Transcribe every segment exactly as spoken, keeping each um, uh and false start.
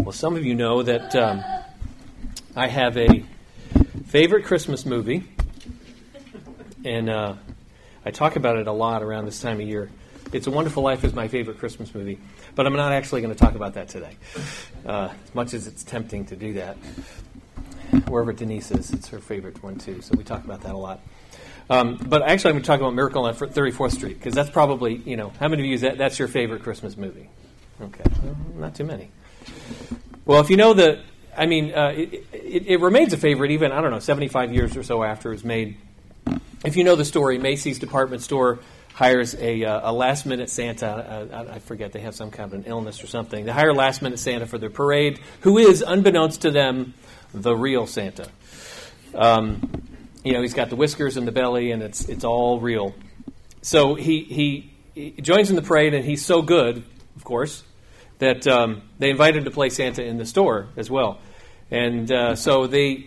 Well, some of you know that um, I have a favorite Christmas movie, and uh, I talk about it a lot around this time of year. It's a Wonderful Life is my favorite Christmas movie, but I'm not actually going to talk about that today, uh, as much as it's tempting to do that. Wherever Denise is, it's her favorite one too, so we talk about that a lot. Um, but actually, I'm going to talk about Miracle on thirty-fourth Street, because that's probably, you know, how many of you, is that, that's your favorite Christmas movie? Okay, well, not too many. Well, if you know the, I mean, uh, it, it, it remains a favorite even, I don't know, seventy-five years or so after it was made. If you know the story, Macy's department store hires a, uh, a last-minute Santa. Uh, I forget, they have some kind of an illness or something. They hire last-minute Santa for their parade, who is, unbeknownst to them, the real Santa. Um, you know, he's got the whiskers and the belly, and it's it's all real. So he, he, he joins in the parade, and he's so good, of course, that um, they invite him to play Santa in the store as well. And uh, so they,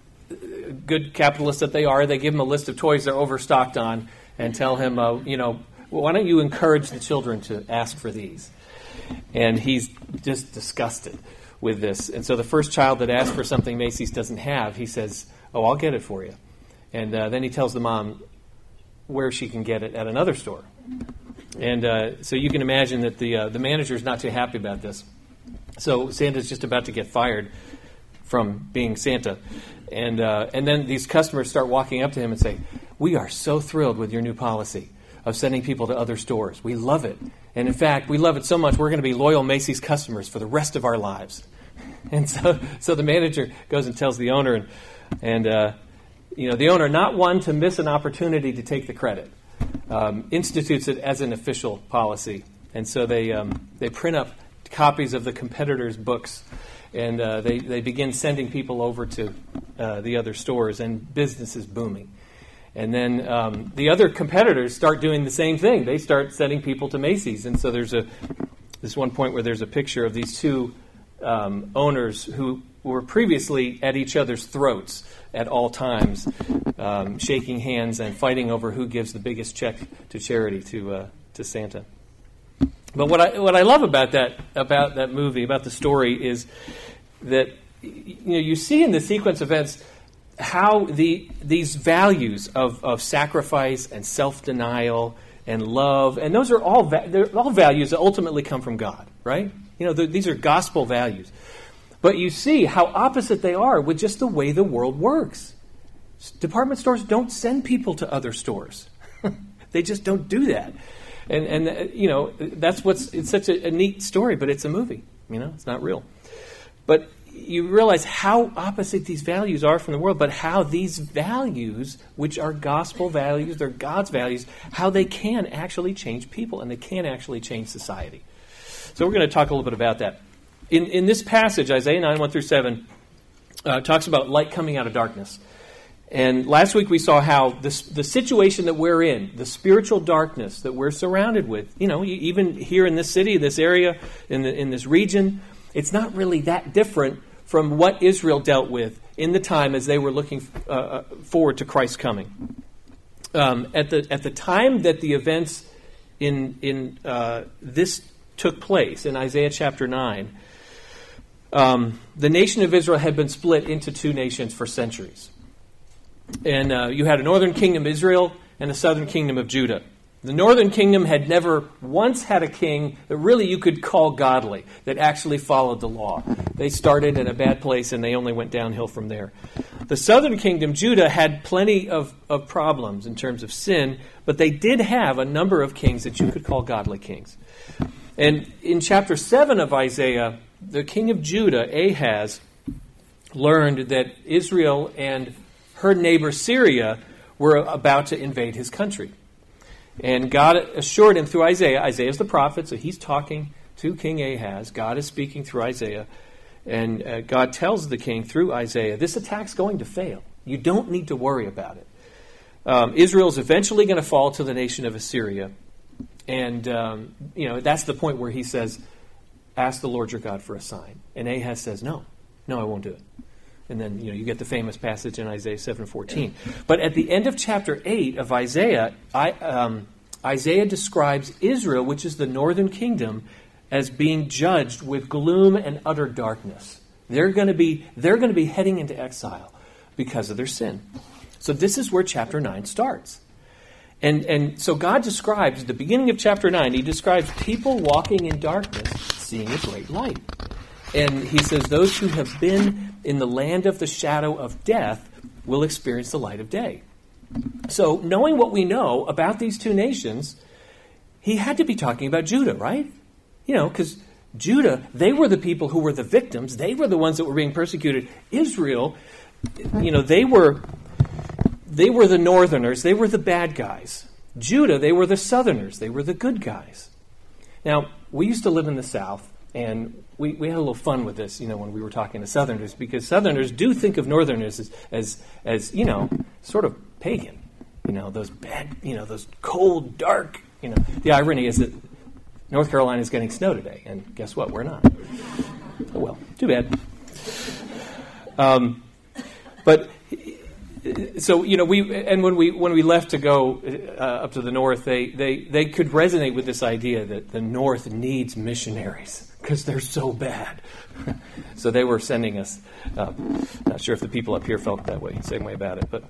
good capitalists that they are, they give him a list of toys they're overstocked on and tell him, uh, you know, why don't you encourage the children to ask for these? And he's just disgusted with this. And so the first child that asks for something Macy's doesn't have, he says, oh, I'll get it for you. And uh, then he tells the mom where she can get it at another store. And uh, so you can imagine that the uh, the manager's not too happy about this. So Santa's just about to get fired from being Santa. And uh, and then these customers start walking up to him and say, we are so thrilled with your new policy of sending people to other stores. We love it. And in fact, we love it so much, we're going to be loyal Macy's customers for the rest of our lives. And so so the manager goes and tells the owner, and, and uh, you know, the owner, not one to miss an opportunity to take the credit, um, institutes it as an official policy. And so they um, they print up copies of the competitors' books, and uh, they, they begin sending people over to uh, the other stores, and business is booming. And then um, the other competitors start doing the same thing. They start sending people to Macy's. And so there's a this one point where there's a picture of these two um, owners who were previously at each other's throats at all times, um, shaking hands and fighting over who gives the biggest check to charity to uh, to Santa. But what I what I love about that about that movie, about the story, is that you know you see in the sequence of events how the these values of, of sacrifice and self-denial and love, and those are all va- they're all values that ultimately come from God, right? You know, these are gospel values. But you see how opposite they are with just the way the world works. Department stores don't send people to other stores. They just don't do that. And, and uh, you know, that's what's, it's such a, a neat story, but it's a movie. You know, it's not real. But you realize how opposite these values are from the world, but how these values, which are gospel values, they're God's values, how they can actually change people and they can actually change society. So we're going to talk a little bit about that. In in this passage, Isaiah nine, one through seven, uh, talks about light coming out of darkness. And last week we saw how this, the situation that we're in, the spiritual darkness that we're surrounded with, you know, even here in this city, this area, in the, in this region, it's not really that different from what Israel dealt with in the time as they were looking uh, forward to Christ's coming. Um, at the at the time that the events in in uh, this took place in Isaiah chapter nine, um, the nation of Israel had been split into two nations for centuries. And uh, you had a northern kingdom, Israel, and a southern kingdom of Judah. The northern kingdom had never once had a king that really you could call godly, that actually followed the law. They started in a bad place and they only went downhill from there. The southern kingdom, Judah, had plenty of, of problems in terms of sin, but they did have a number of kings that you could call godly kings. And in chapter seven of Isaiah, the king of Judah, Ahaz, learned that Israel and her neighbor Syria were about to invade his country. And God assured him through Isaiah, Isaiah's the prophet, so he's talking to King Ahaz. God is speaking through Isaiah. And uh, God tells the king through Isaiah, this attack's going to fail. You don't need to worry about it. Um, Israel's eventually going to fall to the nation of Assyria. And, um, you know, that's the point where he says, ask the Lord your God for a sign. And Ahaz says, no, no, I won't do it. And then, you know, you get the famous passage in Isaiah seven fourteen. But at the end of chapter eight of Isaiah, I, um, Isaiah describes Israel, which is the northern kingdom, as being judged with gloom and utter darkness. They're going to be they're going to be heading into exile because of their sin. So this is where chapter nine starts. And and so God describes, at the beginning of chapter nine, he describes people walking in darkness, seeing a great light. And he says, those who have been in the land of the shadow of death will experience the light of day. So knowing what we know about these two nations, he had to be talking about Judah, right? You know, because Judah, they were the people who were the victims. They were the ones that were being persecuted. Israel, you know, they were they were the northerners. They were the bad guys. Judah, they were the southerners. They were the good guys. Now, we used to live in the South, and we, we had a little fun with this, you know, when we were talking to southerners, because southerners do think of northerners as, as, as you know, sort of pagan. You know, those bad, you know, those cold, dark, you know. The irony is that North Carolina is getting snow today, and guess what? We're not. Oh, well, too bad. Um, but so you know, we and when we when we left to go uh, up to the north, they, they they could resonate with this idea that the North needs missionaries because they're so bad. So they were sending us. Uh, not sure if the people up here felt that way, same way about it, but.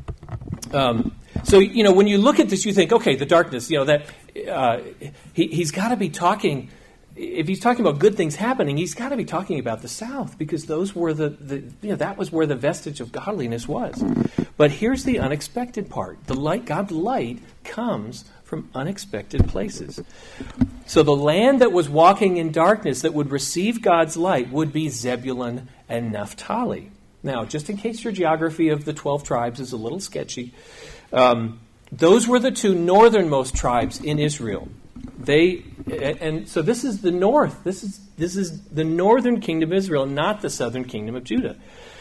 Um, so, you know, when you look at this, you think, okay, the darkness, you know, that uh, he, he's got to be talking, if he's talking about good things happening, he's got to be talking about the South, because those were the, the, you know, that was where the vestige of godliness was. But here's the unexpected part. The light, God's light comes from unexpected places. So the land that was walking in darkness that would receive God's light would be Zebulun and Naphtali. Now, just in case your geography of the twelve tribes is a little sketchy, um, those were the two northernmost tribes in Israel. They and so this is the north. This is this is the northern kingdom of Israel, not the southern kingdom of Judah.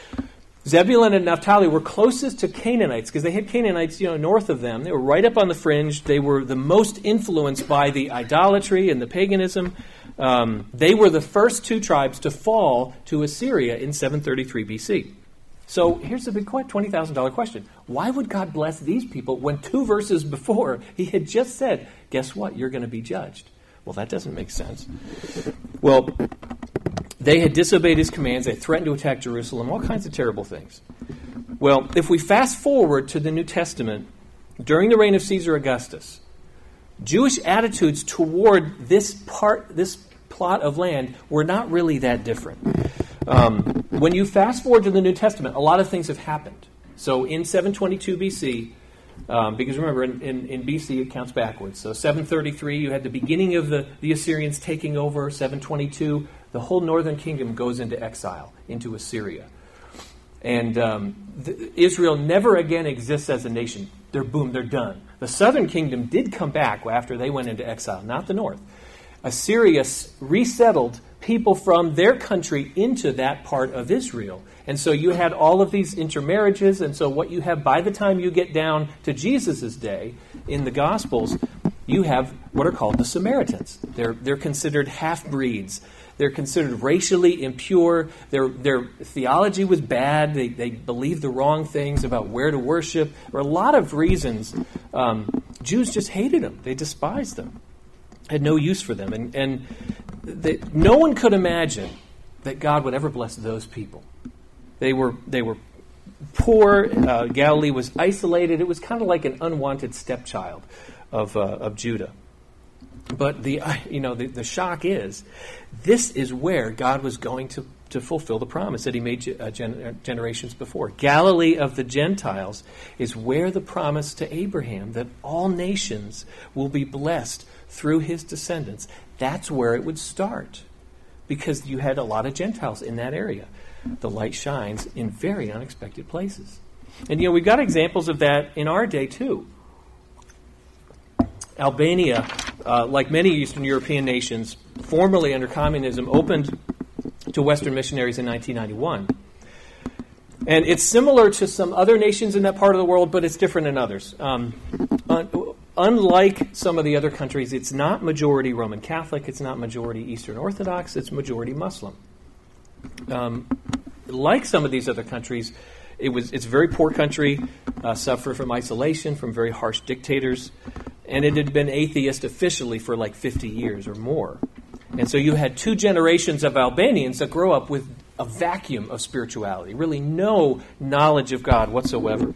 Zebulun and Naphtali were closest to Canaanites because they had Canaanites, you know, north of them. They were right up on the fringe. They were the most influenced by the idolatry and the paganism. Um, they were the first two tribes to fall to Assyria in seven thirty-three B C. So here's the big twenty thousand dollars question. Why would God bless these people when two verses before he had just said, guess what, you're going to be judged? Well, that doesn't make sense. Well, they had disobeyed his commands. They threatened to attack Jerusalem, all kinds of terrible things. Well, if we fast forward to the New Testament, during the reign of Caesar Augustus, Jewish attitudes toward this part, this plot of land, were not really that different. Um, when you fast forward to the New Testament, a lot of things have happened. So in seven twenty-two B C, um, because remember, in, in, in B C it counts backwards. So seven thirty-three, you had the beginning of the, the Assyrians taking over. seven twenty-two, the whole northern kingdom goes into exile, into Assyria. And um, the, Israel never again exists as a nation. They're boom, they're done. The southern kingdom did come back after they went into exile, not the north. Assyria resettled people from their country into that part of Israel. And so you had all of these intermarriages, and so what you have by the time you get down to Jesus' day in the Gospels, you have what are called the Samaritans. They're, they're considered half-breeds. They're considered racially impure. Their, their theology was bad. They, they believed the wrong things about where to worship. There were a lot of reasons. Um, Jews just hated them. They despised them. Had no use for them. And, and they, no one could imagine that God would ever bless those people. They were they were poor. Uh, Galilee was isolated. It was kind of like an unwanted stepchild of uh, of Judah. But the you know the, the shock is, this is where God was going to, to fulfill the promise that he made uh, gen- generations before. Galilee of the Gentiles is where the promise to Abraham that all nations will be blessed through his descendants. That's where it would start, because you had a lot of Gentiles in that area. The light shines in very unexpected places. And you know, we've got examples of that in our day too. Albania, uh, like many Eastern European nations, formerly under communism, opened to Western missionaries in nineteen ninety-one. And it's similar to some other nations in that part of the world, but it's different in others. Um, un- unlike some of the other countries, it's not majority Roman Catholic, it's not majority Eastern Orthodox, it's majority Muslim. Um, like some of these other countries, it was it's a very poor country, uh, suffered from isolation, from very harsh dictators, and it had been atheist officially for like fifty years or more. And so you had two generations of Albanians that grow up with a vacuum of spirituality, really no knowledge of God whatsoever.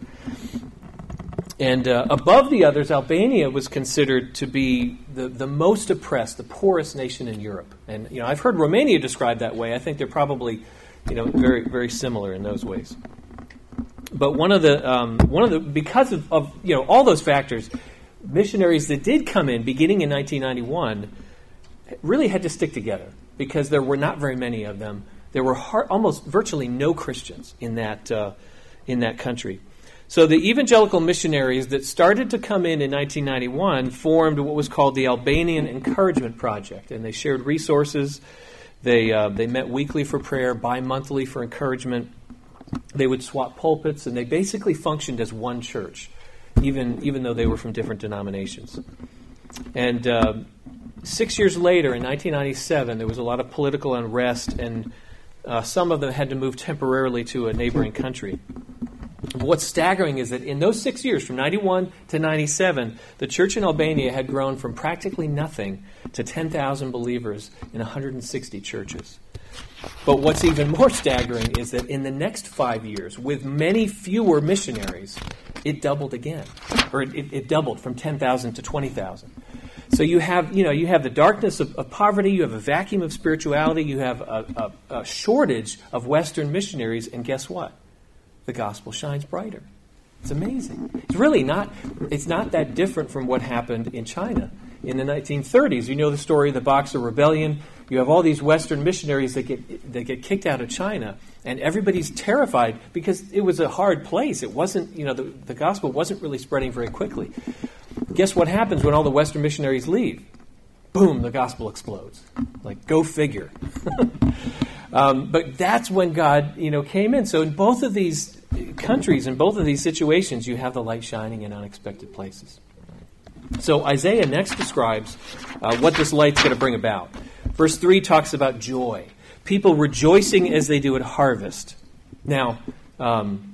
And uh, above the others, Albania was considered to be the, the most oppressed, the poorest nation in Europe. And you know, I've heard Romania described that way. I think they're probably, you know, very very similar in those ways. But one of the um, one of the because of, of you know all those factors, missionaries that did come in beginning in nineteen ninety-one really had to stick together because there were not very many of them. There were hard, almost virtually no Christians in that uh, in that country. So the evangelical missionaries that started to come in in nineteen ninety-one formed what was called the Albanian Encouragement Project, and they shared resources. They uh, they met weekly for prayer, bi-monthly for encouragement. They would swap pulpits, and they basically functioned as one church, even even though they were from different denominations. And uh, six years later, in nineteen ninety-seven, there was a lot of political unrest, and uh, some of them had to move temporarily to a neighboring country. What's staggering is that in those six years, from ninety-one to ninety-seven, the church in Albania had grown from practically nothing to ten thousand believers in one hundred sixty churches. But what's even more staggering is that in the next five years, with many fewer missionaries, it doubled again, or it, it, it doubled from ten thousand to twenty thousand. So you have, you know, you have the darkness of, of poverty, you have a vacuum of spirituality, you have a, a, a shortage of Western missionaries, and guess what? The gospel shines brighter. It's amazing. It's really not, it's not that different from what happened in China in the nineteen thirties. You know the story of the Boxer Rebellion. You have all these Western missionaries that get that get kicked out of China, and everybody's terrified because it was a hard place. It wasn't, you know, the, the gospel wasn't really spreading very quickly. Guess what happens when all the Western missionaries leave? Boom, the gospel explodes. Like, go figure. um, but that's when God, you know, came in. So in both of these countries, in both of these situations, you have the light shining in unexpected places. So Isaiah next describes uh, what this light's going to bring about. Verse three talks about joy. People rejoicing as they do at harvest. Now, um,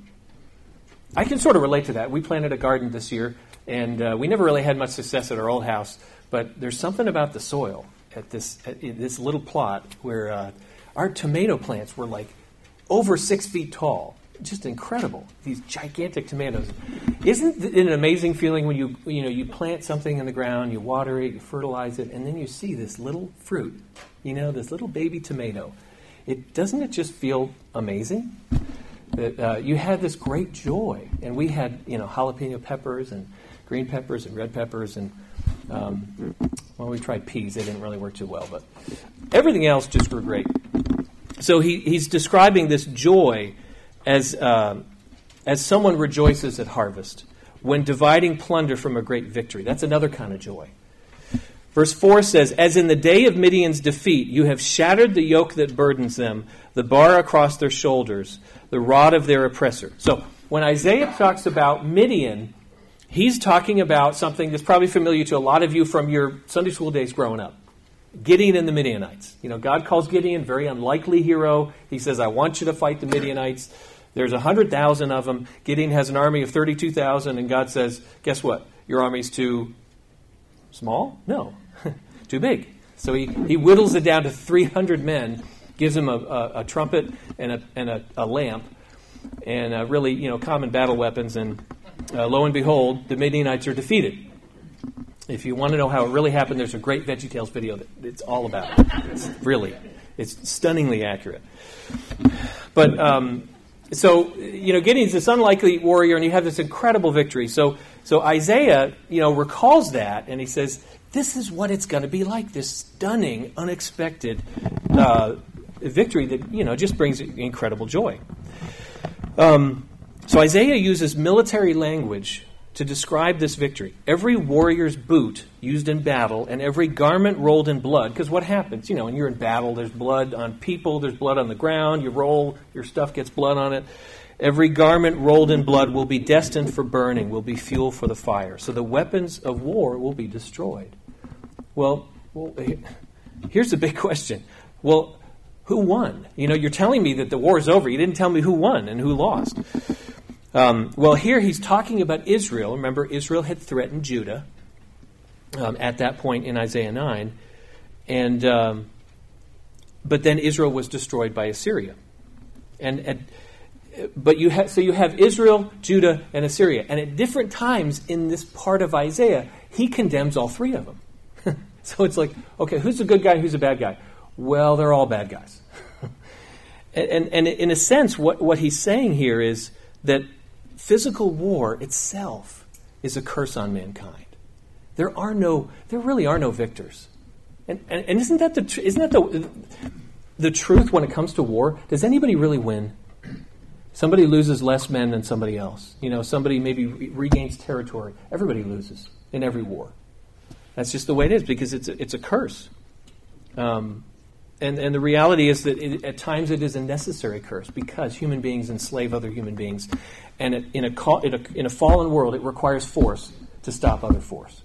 I can sort of relate to that. We planted a garden this year, and uh, we never really had much success at our old house. But there's something about the soil at this at this little plot where uh, our tomato plants were like over six feet tall. Just incredible. These gigantic tomatoes. Isn't it an amazing feeling when you you know you plant something in the ground, you water it, you fertilize it, and then you see this little fruit, you know, this little baby tomato. It doesn't it just feel amazing? That uh, you had this great joy, and we had you know jalapeno peppers and green peppers and red peppers, and um, well, we tried peas. They didn't really work too well, but everything else just grew great. So he he's describing this joy as uh, as someone rejoices at harvest when dividing plunder from a great victory. That's another kind of joy. Verse four says, "As in the day of Midian's defeat, you have shattered the yoke that burdens them, the bar across their shoulders, the rod of their oppressor." So when Isaiah talks about Midian, he's talking about something that's probably familiar to a lot of you from your Sunday school days growing up. Gideon and the Midianites. You know, God calls Gideon, very unlikely hero. He says, "I want you to fight the Midianites." There's one hundred thousand of them. Gideon has an army of thirty-two thousand, and God says, guess what? Your army's too small? No, too big. So he, he whittles it down to three hundred men, gives them a, a, a trumpet and a, and a, a lamp, and uh, really, you know, common battle weapons, and uh, lo and behold, the Midianites are defeated. If you want to know how it really happened, there's a great VeggieTales video that it's all about it. It's really, it's stunningly accurate. But, um, so, you know, Gideon's this unlikely warrior, and you have this incredible victory. So, so Isaiah, you know, recalls that, and he says, this is what it's going to be like, this stunning, unexpected uh, victory that, you know, just brings incredible joy. Um, so Isaiah uses military language to describe this victory. Every warrior's boot used in battle and every garment rolled in blood. Because what happens? You know, when you're in battle, there's blood on people, there's blood on the ground, you roll, your stuff gets blood on it. Every garment rolled in blood will be destined for burning, will be fuel for the fire. So the weapons of war will be destroyed. Well, well here's the big question. Well, who won? You know, you're telling me that the war is over. You didn't tell me who won and who lost. Um, well, here he's talking about Israel. Remember, Israel had threatened Judah um, at that point in Isaiah nine. And um, but then Israel was destroyed by Assyria. And, and but you have so you have Israel, Judah, and Assyria. And at different times in this part of Isaiah, he condemns all three of them. So it's like, okay, who's a good guy, who's a bad guy? Well, they're all bad guys. and, and, and in a sense, what, what he's saying here is that physical war itself is a curse on mankind. There are no, there really are no victors. And, and, and isn't that the tr- isn't that the the truth when it comes to war? Does anybody really win? Somebody loses less men than somebody else. You know, somebody maybe re- regains territory. Everybody loses in every war. That's just the way it is because it's a, it's a curse. Um, and and the reality is that it, at times it is a necessary curse because human beings enslave other human beings, and it, in a in a in a fallen world, it requires force to stop other force.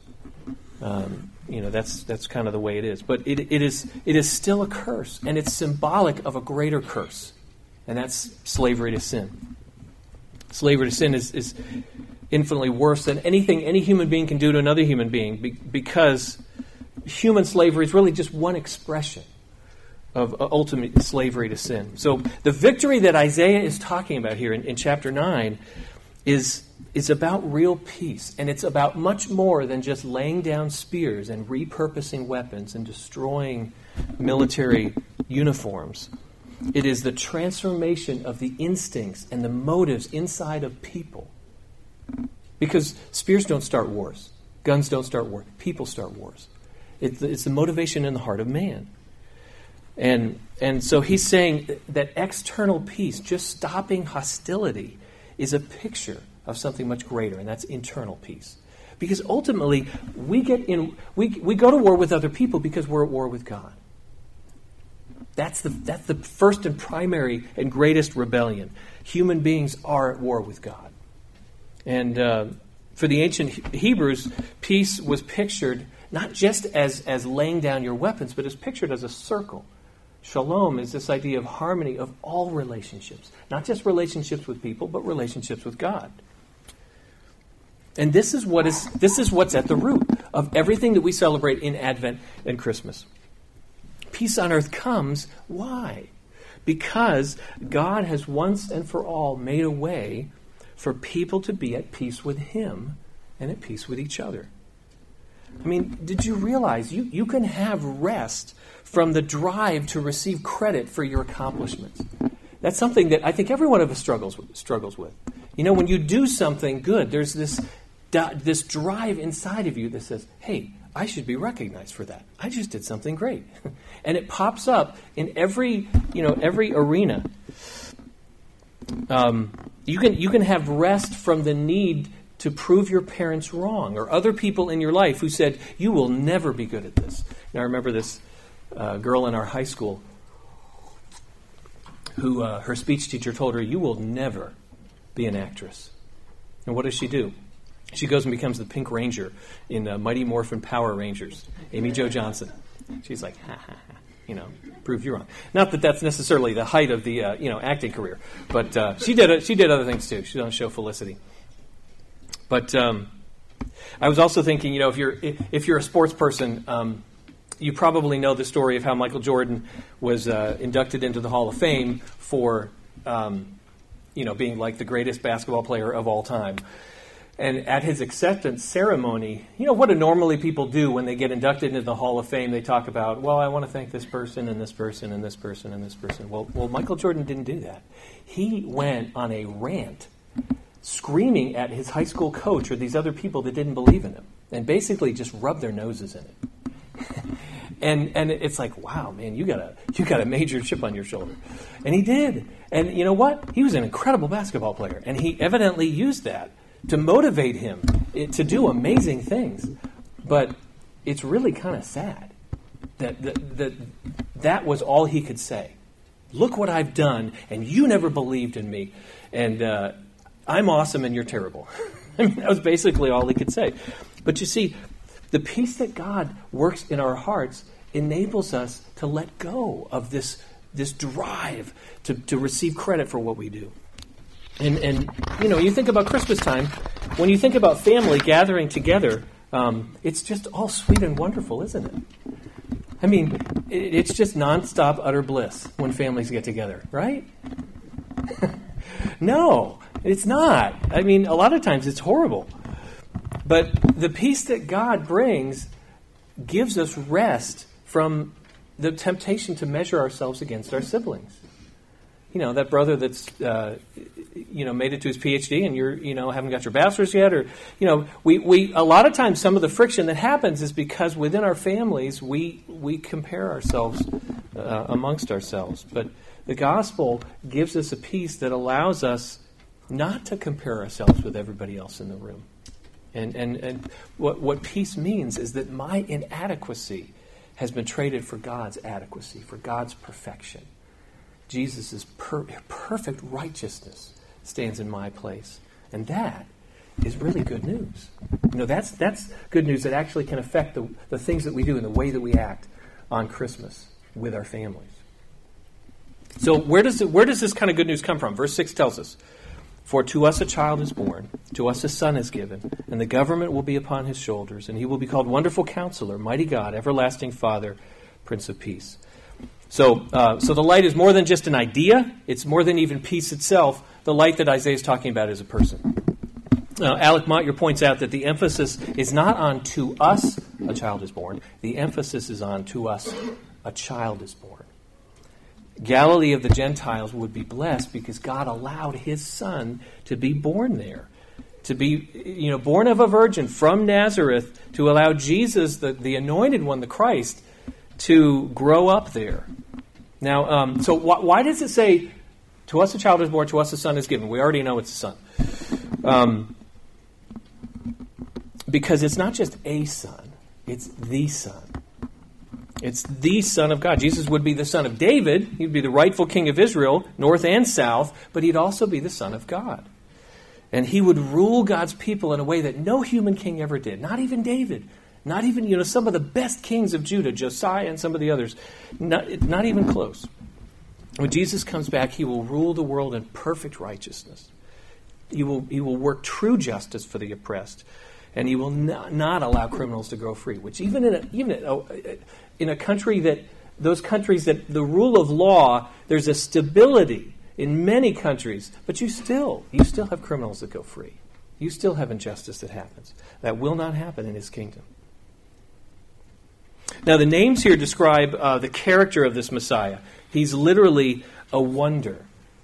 Um, you know, that's that's kind of the way it is. But it it is it is still a curse, and it's symbolic of a greater curse, and that's slavery to sin. Slavery to sin is, is infinitely worse than anything any human being can do to another human being be, because human slavery is really just one expression of uh, ultimate slavery to sin. So the victory that Isaiah is talking about here in, in chapter nine is is about real peace, and it's about much more than just laying down spears and repurposing weapons and destroying military uniforms. It is the transformation of the instincts and the motives inside of people. Because spears don't start wars. Guns don't start wars. People start wars. It's the, it's the motivation in the heart of man. And, and so he's saying that external peace, just stopping hostility, is a picture of something much greater, and that's internal peace. Because ultimately, we get in we we go to war with other people because we're at war with God. That's the that's the first and primary and greatest rebellion. Human beings are at war with God. And uh, for the ancient Hebrews, peace was pictured not just as, as laying down your weapons, but as pictured as a circle. Shalom is this idea of harmony of all relationships. Not just relationships with people, but relationships with God. And this is what is this is what's at the root of everything that we celebrate in Advent and Christmas. Peace on earth comes, why? Because God has once and for all made a way for people to be at peace with Him and at peace with each other. I mean, did you realize you, you can have rest from the drive to receive credit for your accomplishments? That's something that I think every one of us struggles with, struggles with. You know, when you do something good, there's this this drive inside of you that says, hey, I should be recognized for that. I just did something great. And it pops up in every, you know, every arena. Um, you can you can have rest from the need to prove your parents wrong or other people in your life who said, you will never be good at this. Now, I remember this uh, girl in our high school who uh, her speech teacher told her, you will never be an actress. And what does she do? She goes and becomes the Pink Ranger in uh, Mighty Morphin Power Rangers, Amy Jo Johnson. She's like, ha, ha, ha, you know, prove you wrong. Not that that's necessarily the height of the, uh, you know, acting career, but uh, she did it. She did other things too. She was on the show Felicity. But um, I was also thinking, you know, if you're if you're a sports person, um, you probably know the story of how Michael Jordan was uh, inducted into the Hall of Fame for, um, you know, being like the greatest basketball player of all time. And at his acceptance ceremony, you know, what do normally people do when they get inducted into the Hall of Fame? They talk about, well, I want to thank this person and this person and this person and this person. Well, well, Michael Jordan didn't do that. He went on a rant screaming at his high school coach or these other people that didn't believe in him and basically just rubbed their noses in it. and and it's like, wow, man, you got a you got a major chip on your shoulder. And he did. And you know what? He was an incredible basketball player. And he evidently used that to motivate him to do amazing things. But it's really kind of sad that, that, that that was all he could say. Look what I've done, and you never believed in me. And uh, I'm awesome, and you're terrible. I mean, that was basically all he could say. But you see, the peace that God works in our hearts enables us to let go of this, this drive to, to receive credit for what we do. And, and, you know, you think about Christmas time, when you think about family gathering together, um, it's just all sweet and wonderful, isn't it? I mean, it, it's just nonstop utter bliss when families get together, right? No, it's not. I mean, a lot of times it's horrible. But the peace that God brings gives us rest from the temptation to measure ourselves against our siblings. You know, that brother that's, uh, you know, made it to his P H D and you're, you know, haven't got your bachelor's yet, or, you know, we, we a lot of times some of the friction that happens is because within our families we we compare ourselves uh, amongst ourselves. But the gospel gives us a peace that allows us not to compare ourselves with everybody else in the room. And and, and what, what peace means is that my inadequacy has been traded for God's adequacy, for God's perfection. Jesus' per- perfect righteousness stands in my place. And that is really good news. You know, that's that's good news that actually can affect the, the things that we do and the way that we act on Christmas with our families. So where does it, where does this kind of good news come from? Verse six tells us, "For to us a child is born, to us a son is given, and the government will be upon his shoulders, and he will be called Wonderful Counselor, Mighty God, Everlasting Father, Prince of Peace." So, uh, so the light is more than just an idea. It's more than even peace itself. The light that Isaiah is talking about is a person. Uh, Alec Montyer points out that the emphasis is not on "to us a child is born." The emphasis is on "to us a child is born." Galilee of the Gentiles would be blessed because God allowed his son to be born there. To be, you know, born of a virgin from Nazareth, to allow Jesus, the, the anointed one, the Christ, to grow up there. Now, um, so wh- why does it say, "To us a child is born, to us a son is given"? We already know it's a son. Um, because it's not just a son, it's the son. It's the Son of God. Jesus would be the son of David. He'd be the rightful king of Israel, north and south, but he'd also be the Son of God. And he would rule God's people in a way that no human king ever did, not even David. Not even, you know, some of the best kings of Judah, Josiah and some of the others. Not, not even close. When Jesus comes back, he will rule the world in perfect righteousness. He will, he will work true justice for the oppressed. And he will not, not allow criminals to go free, which even in a, even in a, in a country that, those countries that the rule of law, there's a stability in many countries, but you still, you still have criminals that go free. You still have injustice that happens. That will not happen in his kingdom. Now, the names here describe uh, the character of this Messiah. He's literally a wonder.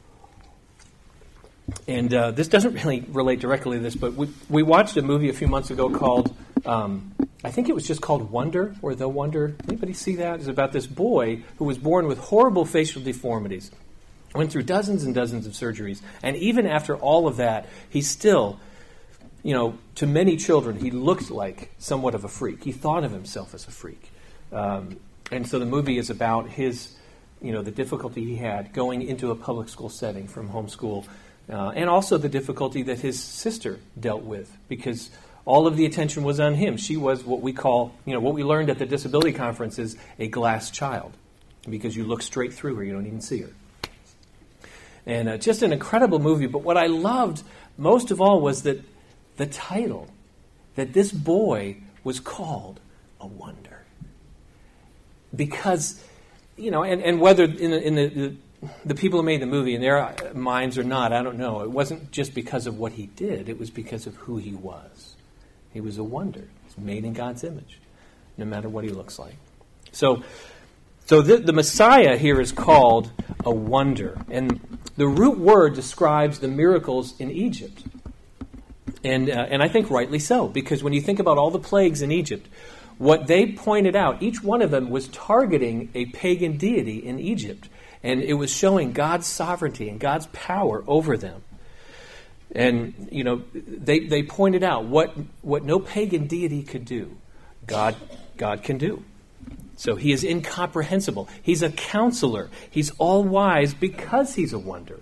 And uh, this doesn't really relate directly to this, but we, we watched a movie a few months ago called, um, I think it was just called Wonder, or The Wonder. Anybody see that? It's about this boy who was born with horrible facial deformities. Went through dozens and dozens of surgeries. And even after all of that, he still, you know, to many children, he looked like somewhat of a freak. He thought of himself as a freak. Um, and so the movie is about his, you know, the difficulty he had going into a public school setting from homeschool. Uh, and also the difficulty that his sister dealt with, because all of the attention was on him. She was what we call, you know, what we learned at the disability conference is a glass child, because you look straight through her, you don't even see her. And uh, just an incredible movie. But what I loved most of all was that the title, that this boy was called a wonder. Because, you know, and, and whether in the, in the, the the people who made the movie, in their minds or not, I don't know. It wasn't just because of what he did. It was because of who he was. He was a wonder. He's made in God's image, no matter what he looks like. So, so the, the Messiah here is called a wonder. And the root word describes the miracles in Egypt. And, uh, and I think rightly so, because when you think about all the plagues in Egypt, what they pointed out, each one of them was targeting a pagan deity in Egypt. And it was showing God's sovereignty and God's power over them. And, you know, they they pointed out what, what no pagan deity could do, God, God can do. So he is incomprehensible. He's a counselor. He's all-wise because he's a wonder.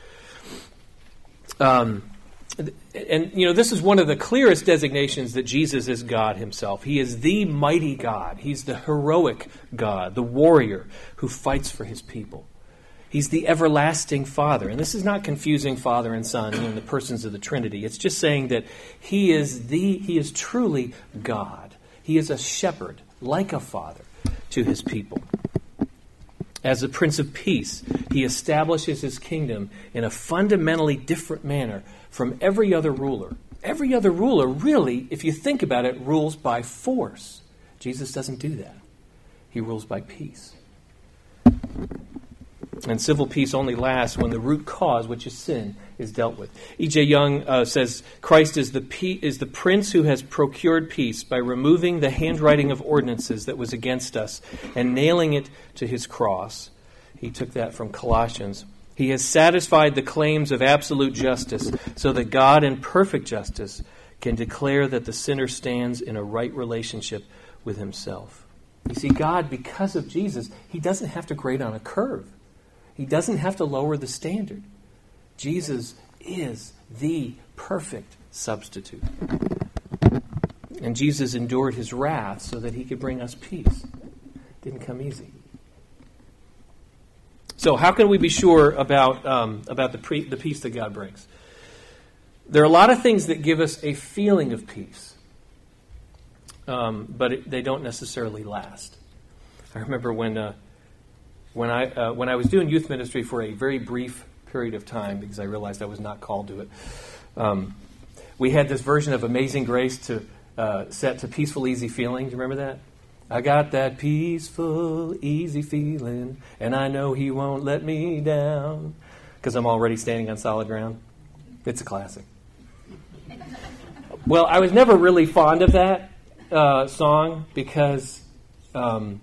Um, and, you know, this is one of the clearest designations that Jesus is God himself. He is the mighty God. He's the heroic God, the warrior who fights for his people. He's the everlasting Father. And this is not confusing Father and Son in the persons of the Trinity. It's just saying that he is the he is truly God. He is a shepherd, like a father. to his people. As the Prince of Peace, he establishes his kingdom in a fundamentally different manner from every other ruler. Every other ruler, really, if you think about it, rules by force. Jesus doesn't do that. He rules by peace. And civil peace only lasts when the root cause, which is sin, is dealt with. E J. Young uh, says, Christ is the pe- is the prince who has procured peace by removing the handwriting of ordinances that was against us and nailing it to his cross. He took that from Colossians. He has satisfied the claims of absolute justice so that God in perfect justice can declare that the sinner stands in a right relationship with himself. You see, God, because of Jesus, he doesn't have to grade on a curve. He doesn't have to lower the standard. Jesus is the perfect substitute. And Jesus endured his wrath so that he could bring us peace. It didn't come easy. So how can we be sure about um, about the, pre- the peace that God brings? There are a lot of things that give us a feeling of peace, um, but it, they don't necessarily last. I remember when uh, when I uh, when I was doing youth ministry for a very brief period of time, because I realized I was not called to it. Um, we had this version of Amazing Grace to uh, set to Peaceful, Easy Feeling. Do you remember that? I got that peaceful, easy feeling, and I know he won't let me down, because I'm already standing on solid ground. It's a classic. Well, I was never really fond of that uh, song because um,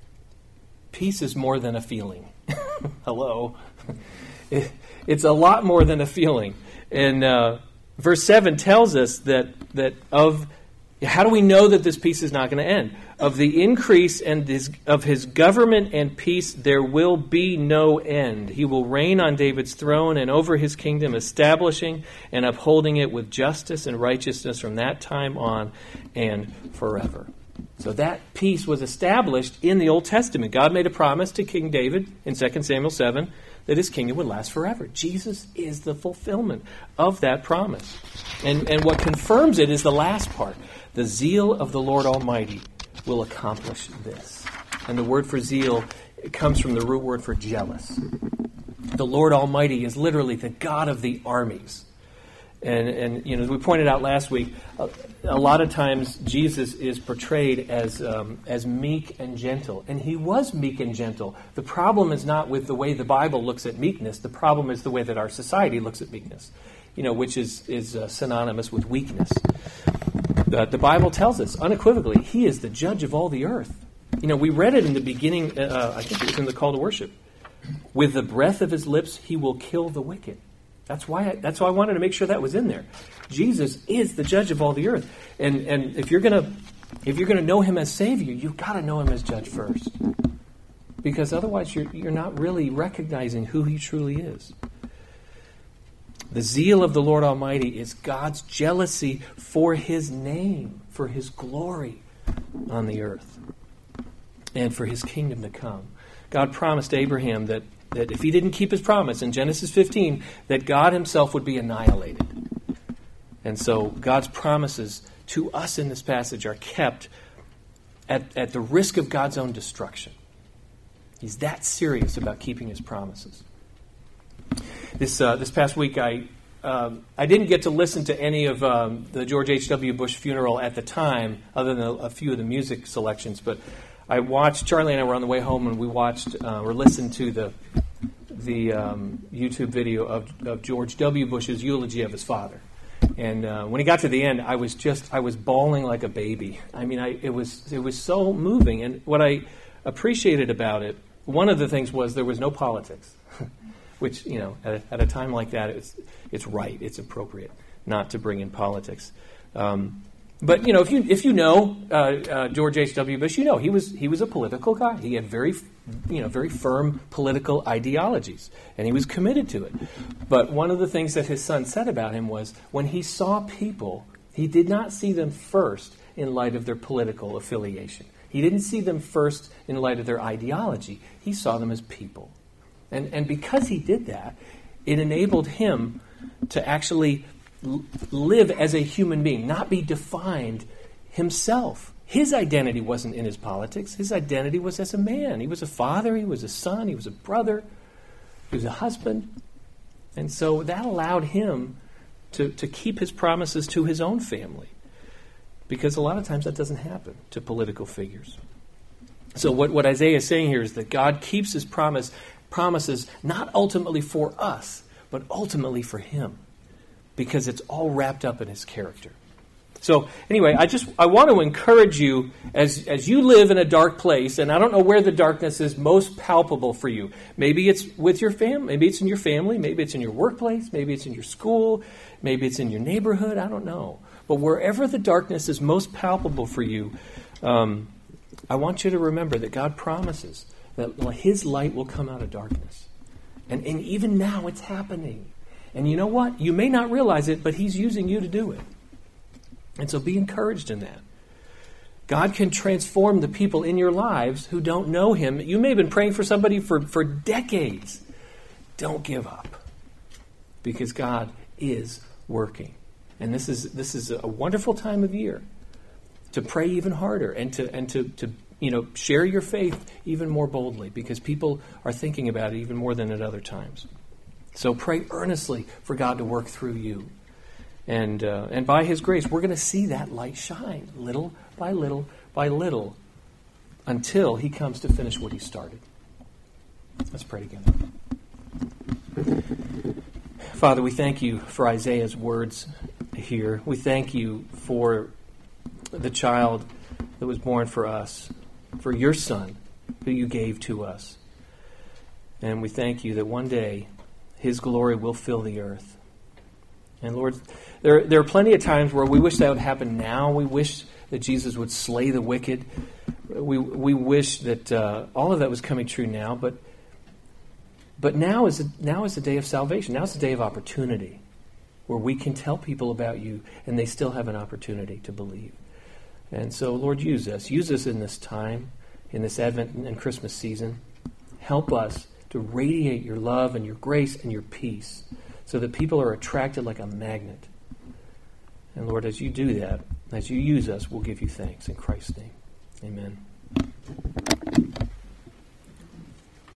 peace is more than a feeling. Hello. It, it's a lot more than a feeling. And uh, verse seven tells us that that of how do we know that this peace is not going to end? Of the increase and his, of his government and peace, there will be no end. He will reign on David's throne and over his kingdom, establishing and upholding it with justice and righteousness from that time on and forever. So that peace was established in the Old Testament. God made a promise to King David in Second Samuel seven that his kingdom would last forever. Jesus is the fulfillment of that promise. And, and what confirms it is the last part. The zeal of the Lord Almighty will accomplish this. And the word for zeal, it comes from the root word for jealous. The Lord Almighty is literally the God of the armies. And, and you know, as we pointed out last week, a, a lot of times Jesus is portrayed as um, as meek and gentle. And he was meek and gentle. The problem is not with the way the Bible looks at meekness. The problem is the way that our society looks at meekness, you know, which is, is uh, synonymous with weakness. The, the Bible tells us unequivocally, he is the judge of all the earth. You know, we read it in the beginning, uh, I think it was in the call to worship. With the breath of his lips, he will kill the wicked. That's why I, that's why I wanted to make sure that was in there. Jesus is the judge of all the earth. And and if you're gonna if you're gonna know him as Savior, you've got to know him as judge first. Because otherwise you're you're not really recognizing who he truly is. The zeal of the Lord Almighty is God's jealousy for his name, for his glory on the earth, and for his kingdom to come. God promised Abraham that, that if he didn't keep his promise in Genesis fifteen, that God himself would be annihilated. And so God's promises to us in this passage are kept at, at the risk of God's own destruction. He's that serious about keeping his promises. This uh, this past week, I um, I didn't get to listen to any of um, the George H W. Bush funeral at the time, other than a, a few of the music selections. But I watched. Charlie and I were on the way home, and we watched uh, or listened to the the um, YouTube video of, of George W. Bush's eulogy of his father. And uh, when he got to the end, I was just I was bawling like a baby. I mean, I it was it was so moving. And what I appreciated about it, one of the things was there was no politics. Which, you know, at a, at a time like that, it's it's right, it's appropriate not to bring in politics. Um, but you know, if you if you know uh, uh, George H W. Bush, you know he was he was a political guy. He had very you know very firm political ideologies, and he was committed to it. But one of the things that his son said about him was when he saw people, he did not see them first in light of their political affiliation. He didn't see them first in light of their ideology. He saw them as people. And and because he did that, it enabled him to actually l- live as a human being, not be defined himself. His identity wasn't in his politics. His identity was as a man. He was a father. He was a son. He was a brother. He was a husband. And so that allowed him to, to keep his promises to his own family. Because a lot of times that doesn't happen to political figures. So what, what Isaiah is saying here is that God keeps his promise, promises not ultimately for us, but ultimately for him. Because it's all wrapped up in his character. So anyway, I just I want to encourage you as as you live in a dark place, and I don't know where the darkness is most palpable for you. Maybe it's with your family, maybe it's in your family, maybe it's in your workplace, maybe it's in your school, maybe it's in your neighborhood, I don't know. But wherever the darkness is most palpable for you, um, I want you to remember that God promises that his light will come out of darkness. And, and even now it's happening. And you know what? You may not realize it, but he's using you to do it. And so be encouraged in that. God can transform the people in your lives who don't know him. You may have been praying for somebody for, for decades. Don't give up. Because God is working. And this is this is a wonderful time of year to pray even harder and to and to, to you know share your faith even more boldly, because people are thinking about it even more than at other times. So pray earnestly for God to work through you. And uh, and by his grace, we're going to see that light shine little by little by little until he comes to finish what he started. Let's pray together. Father, we thank you for Isaiah's words here. We thank you for the child that was born for us, for your son who you gave to us. And we thank you that one day his glory will fill the earth. And Lord, there, there are plenty of times where we wish that would happen now. We wish that Jesus would slay the wicked. We we wish that uh, all of that was coming true now. But but now is a, now is the day of salvation. Now is the day of opportunity, where we can tell people about you, and they still have an opportunity to believe. And so, Lord, use us. Use us in this time, in this Advent and Christmas season. Help us to radiate your love and your grace and your peace, so that people are attracted like a magnet. And Lord, as you do that, as you use us, we'll give you thanks. In Christ's name, amen.